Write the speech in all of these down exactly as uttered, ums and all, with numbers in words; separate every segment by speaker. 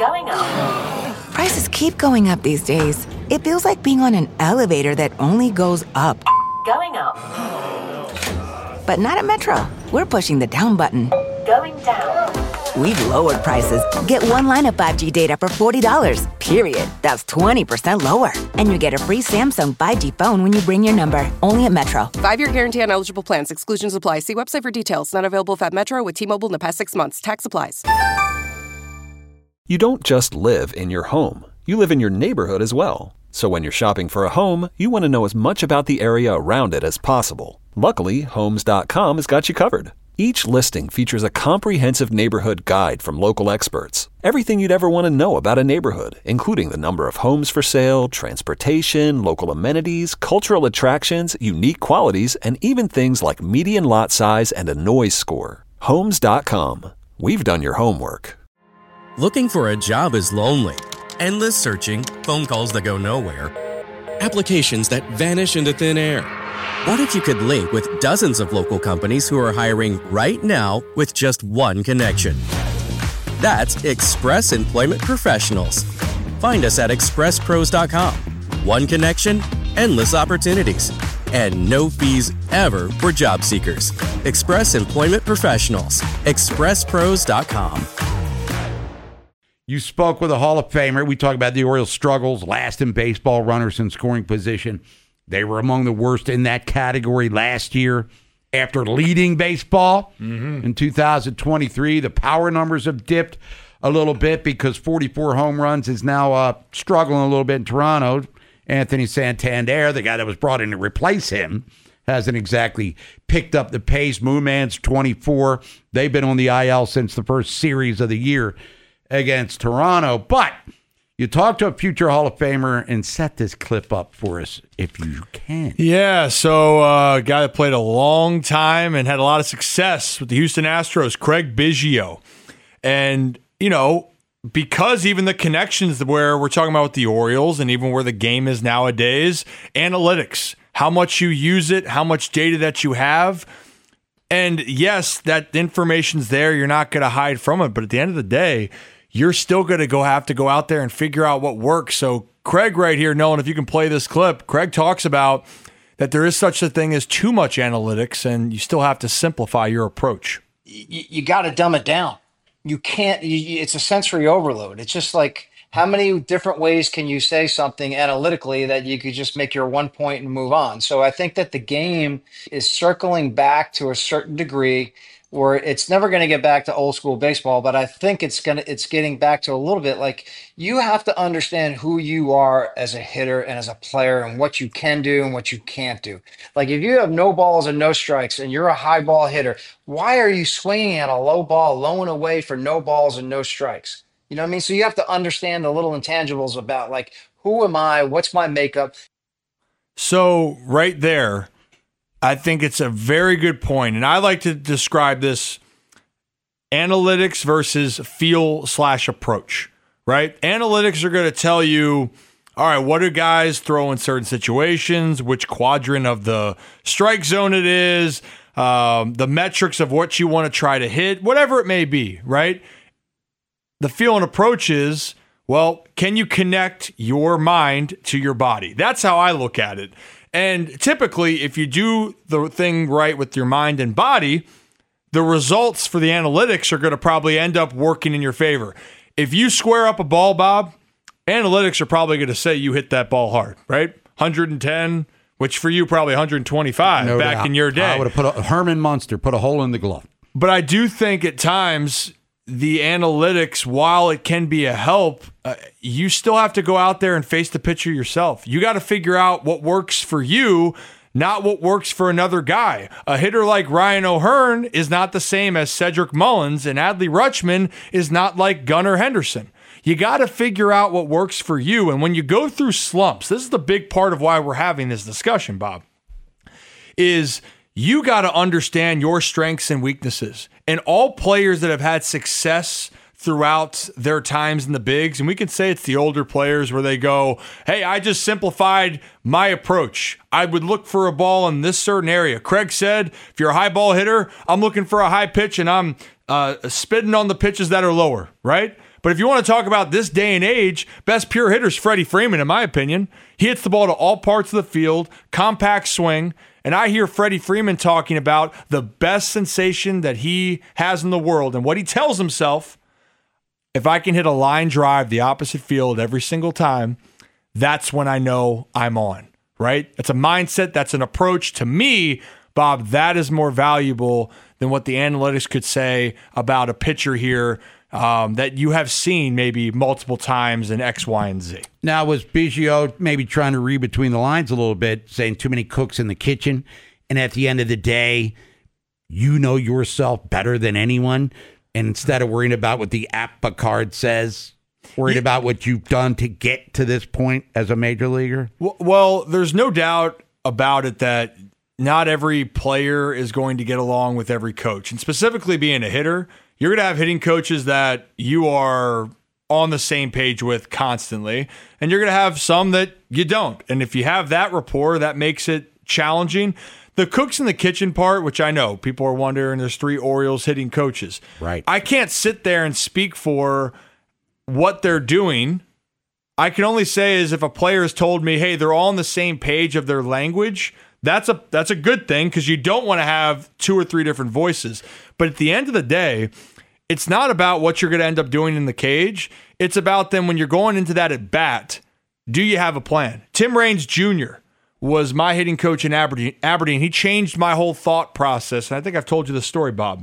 Speaker 1: Going up.
Speaker 2: Prices keep going up these days. It feels like being on an elevator that only goes up.
Speaker 1: Going up.
Speaker 2: But not at Metro. We're pushing the down button.
Speaker 1: Going down.
Speaker 2: We've lowered prices. Get one line of five G data for forty dollars, period. That's twenty percent lower. And you get a free Samsung five G phone when you bring your number. Only at Metro.
Speaker 3: Five-year guarantee on eligible plans. Exclusions apply. See website for details. Not available if at Metro with T-Mobile in the past six months. Tax applies.
Speaker 4: You don't just live in your home. You live in your neighborhood as well. So when you're shopping for a home, you want to know as much about the area around it as possible. Luckily, Homes dot com has got you covered. Each listing features a comprehensive neighborhood guide from local experts. Everything you'd ever want to know about a neighborhood, including the number of homes for sale, transportation, local amenities, cultural attractions, unique qualities, and even things like median lot size and a noise score. Homes dot com. We've done your homework.
Speaker 5: Looking for a job is lonely. Endless searching, phone calls that go nowhere, applications that vanish into thin air. What if you could link with dozens of local companies who are hiring right now with just one connection? That's Express Employment Professionals. Find us at express pros dot com. One connection, endless opportunities, and no fees ever for job seekers. Express Employment Professionals. express pros dot com.
Speaker 6: You spoke with a Hall of Famer. We talked about the Orioles' struggles, last in baseball runners in scoring position. They were among the worst in that category last year after leading baseball mm-hmm. in two thousand twenty-three. The power numbers have dipped a little bit because forty-four home runs is now uh, struggling a little bit in Toronto. Anthony Santander, the guy that was brought in to replace him, hasn't exactly picked up the pace. Moonman's twenty-four. They've been on the I L since the first series of the year against Toronto. But you talk to a future Hall of Famer and set this clip up for us if you can.
Speaker 7: Yeah, so uh, a guy that played a long time and had a lot of success with the Houston Astros, Craig Biggio. And, you know, because even the connections where we're talking about with the Orioles and even where the game is nowadays, analytics, how much you use it, how much data that you have. And yes, that information's there. You're not going to hide from it. But at the end of the day, you're still going to go have to go out there and figure out what works. So Craig right here, Nolan, if you can play this clip, Craig talks about that there is such a thing as too much analytics, and you still have to simplify your approach.
Speaker 8: You, you got to dumb it down. You can't, you, it's a sensory overload. It's just like, how many different ways can you say something analytically that you could just make your one point and move on? So I think that the game is circling back to a certain degree where it's never going to get back to old school baseball, but I think it's going to, it's getting back to a little bit like you have to understand who you are as a hitter and as a player and what you can do and what you can't do. Like if you have no balls and no strikes and you're a high ball hitter, why are you swinging at a low ball, low and away for no balls and no strikes? You know what I mean? So you have to understand the little intangibles about like, who am I? What's my makeup?
Speaker 7: So right there, I think it's a very good point. And I like to describe this analytics versus feel slash approach, right? Analytics are going to tell you, all right, what do guys throw in certain situations, which quadrant of the strike zone it is, um, the metrics of what you want to try to hit, whatever it may be, right? The feel and approach is, well, can you connect your mind to your body? That's how I look at it. And typically, if you do the thing right with your mind and body, the results for the analytics are going to probably end up working in your favor. If you square up a ball, Bob, analytics are probably going to say you hit that ball hard, right? one hundred ten, which for you probably one hundred twenty-five no back doubt. In your day.
Speaker 6: I would have put a Herman Munster, put a hole in the glove.
Speaker 7: But I do think at times the analytics, while it can be a help, uh, you still have to go out there and face the pitcher yourself. You got to figure out what works for you, not what works for another guy. A hitter like Ryan O'Hearn is not the same as Cedric Mullins, and Adley Rutschman is not like Gunnar Henderson. You got to figure out what works for you. And when you go through slumps, this is the big part of why we're having this discussion, Bob, is you got to understand your strengths and weaknesses. And all players that have had success throughout their times in the bigs, and we can say it's the older players where they go, hey, I just simplified my approach. I would look for a ball in this certain area. Craig said, if you're a high ball hitter, I'm looking for a high pitch and I'm uh, spitting on the pitches that are lower, right? But if you want to talk about this day and age, best pure hitter is Freddie Freeman, in my opinion. He hits the ball to all parts of the field, compact swing. And I hear Freddie Freeman talking about the best sensation that he has in the world. And what he tells himself, if I can hit a line drive the opposite field every single time, that's when I know I'm on, right? It's a mindset. That's an approach. To me, Bob, that is more valuable than what the analytics could say about a pitcher here um, that you have seen maybe multiple times in X, Y, and Z.
Speaker 6: Now, was Biggio maybe trying to read between the lines a little bit, saying too many cooks in the kitchen? And at the end of the day, you know yourself better than anyone. And instead of worrying about what the A P B A card says, worried yeah. about what you've done to get to this point as a major leaguer?
Speaker 7: Well, there's no doubt about it that not every player is going to get along with every coach. And specifically being a hitter, you're going to have hitting coaches that you are on the same page with constantly, and you're going to have some that you don't. And if you have that rapport, that makes it challenging. The cooks in the kitchen part, which I know people are wondering, there's three Orioles hitting coaches.
Speaker 6: Right.
Speaker 7: I can't sit there and speak for what they're doing. I can only say is if a player has told me, hey, they're all on the same page of their language, that's a that's a good thing, because you don't want to have two or three different voices. But at the end of the day, it's not about what you're going to end up doing in the cage. It's about then when you're going into that at bat, do you have a plan? Tim Raines Junior was my hitting coach in Aberdeen. Aberdeen. He changed my whole thought process, and I think I've told you the story, Bob.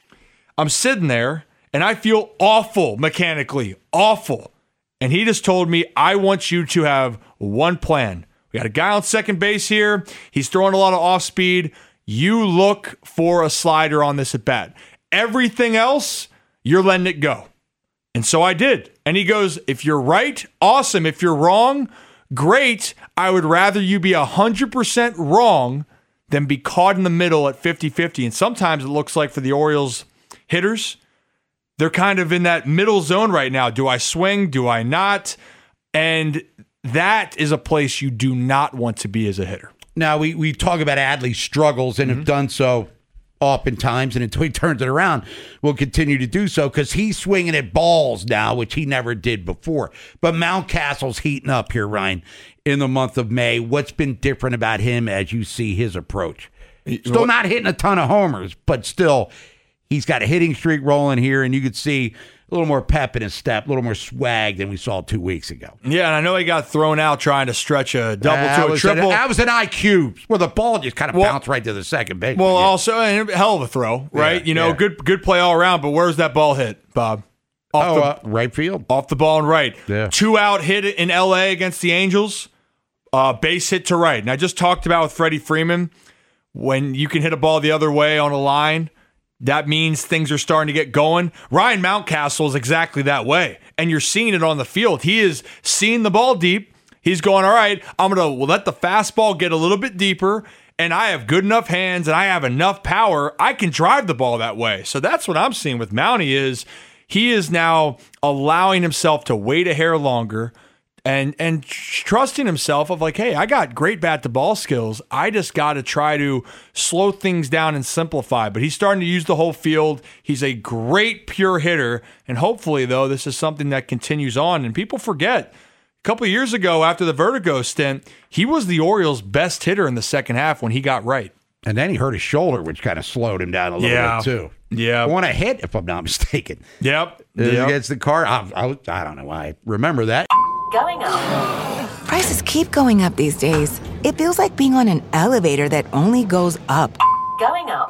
Speaker 7: I'm sitting there, and I feel awful mechanically, awful. And he just told me, I want you to have one plan. We got a guy on second base here. He's throwing a lot of off speed. You look for a slider on this at bat. Everything else, you're letting it go. And so I did. And he goes, if you're right, awesome. If you're wrong, great. I would rather you be one hundred percent wrong than be caught in the middle at fifty-fifty. And sometimes it looks like for the Orioles hitters, they're kind of in that middle zone right now. Do I swing? Do I not? And that is a place you do not want to be as a hitter.
Speaker 6: Now, we, we talk about Adley's struggles and mm-hmm. have done so oftentimes, and until he turns it around, we'll continue to do so because he's swinging at balls now, which he never did before. But Mountcastle's heating up here, Ryan, in the month of May. What's been different about him as you see his approach? Still not hitting a ton of homers, but still, he's got a hitting streak rolling here, and you could see a little more pep in his step, a little more swag than we saw two weeks ago.
Speaker 7: Yeah, and I know he got thrown out trying to stretch a double uh, to a triple.
Speaker 6: An, that was an I Q where the ball just kind of well, bounced right to the second base.
Speaker 7: Well, yeah. also, a hell of a throw, right? Yeah, you know, yeah. good good play all around, but where's that ball hit, Bob? Off
Speaker 6: oh,
Speaker 7: the,
Speaker 6: uh, right field.
Speaker 7: Off the ball and right.
Speaker 6: Yeah.
Speaker 7: Two out hit in L A against the Angels, uh, base hit to right. And I just talked about with Freddie Freeman, when you can hit a ball the other way on a line, that means things are starting to get going. Ryan Mountcastle is exactly that way, and you're seeing it on the field. He is seeing the ball deep. He's going, all right, I'm going to let the fastball get a little bit deeper, and I have good enough hands, and I have enough power. I can drive the ball that way. So that's what I'm seeing with Mountie is he is now allowing himself to wait a hair longer, And and trusting himself of like, hey, I got great bat-to-ball skills. I just got to try to slow things down and simplify. But he's starting to use the whole field. He's a great pure hitter. And hopefully, though, this is something that continues on. And people forget, a couple of years ago after the Vertigo stint, he was the Orioles' best hitter in the second half when he got right.
Speaker 6: And then he hurt his shoulder, which kind of slowed him down a little
Speaker 7: yeah.
Speaker 6: bit, too.
Speaker 7: Yeah.
Speaker 6: On a hit, if I'm not mistaken.
Speaker 7: Yep.
Speaker 6: yep. Against the car. I, I, I don't know why I remember that.
Speaker 1: Going up.
Speaker 2: Prices keep going up these days. It feels like being on an elevator that only goes up.
Speaker 1: Going up.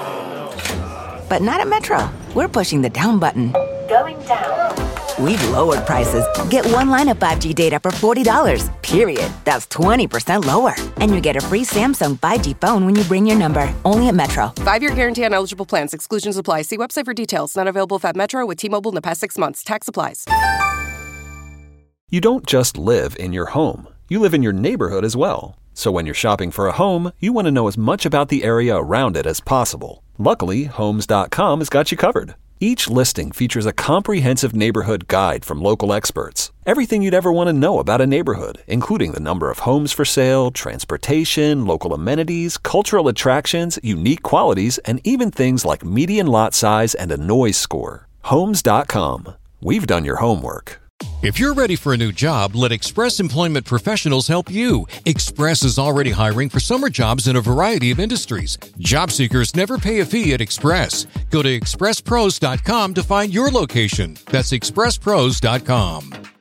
Speaker 2: But not at Metro. We're pushing the down button.
Speaker 1: Going down.
Speaker 2: We've lowered prices. Get one line of five G data for forty dollars, period. That's twenty percent lower. And you get a free Samsung five G phone when you bring your number. Only at Metro.
Speaker 3: Five-year guarantee on eligible plans. Exclusions apply. See website for details. Not available at Metro with T-Mobile in the past six months. Tax applies.
Speaker 4: You don't just live in your home. You live in your neighborhood as well. So when you're shopping for a home, you want to know as much about the area around it as possible. Luckily, Homes dot com has got you covered. Each listing features a comprehensive neighborhood guide from local experts. Everything you'd ever want to know about a neighborhood, including the number of homes for sale, transportation, local amenities, cultural attractions, unique qualities, and even things like median lot size and a noise score. Homes dot com. we've done your homework.
Speaker 9: If you're ready for a new job, let Express Employment Professionals help you. Express is already hiring for summer jobs in a variety of industries. Job seekers never pay a fee at Express. Go to express pros dot com to find your location. That's express pros dot com.